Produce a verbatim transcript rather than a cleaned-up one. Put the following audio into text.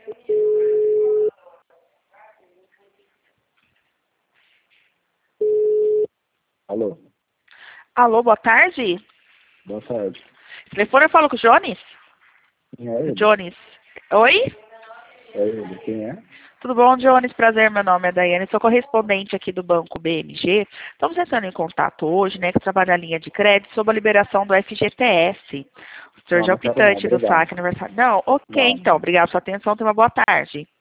Alô? Alô, boa tarde. Boa tarde. Telefone, eu falo com o Jones? Quem é ele? Jones. Oi? É ele. Quem é? Tudo bom, Jones? Prazer, meu nome é Daiane, sou correspondente aqui do Banco B M G. Estamos entrando em contato hoje, né, que trabalha a linha de crédito sobre a liberação do F G T S. O senhor Não, já é não quero não. optante do Obrigado. saque aniversário. Não? Ok, Não, então. não. Obrigado pela sua atenção. Tenha uma boa tarde.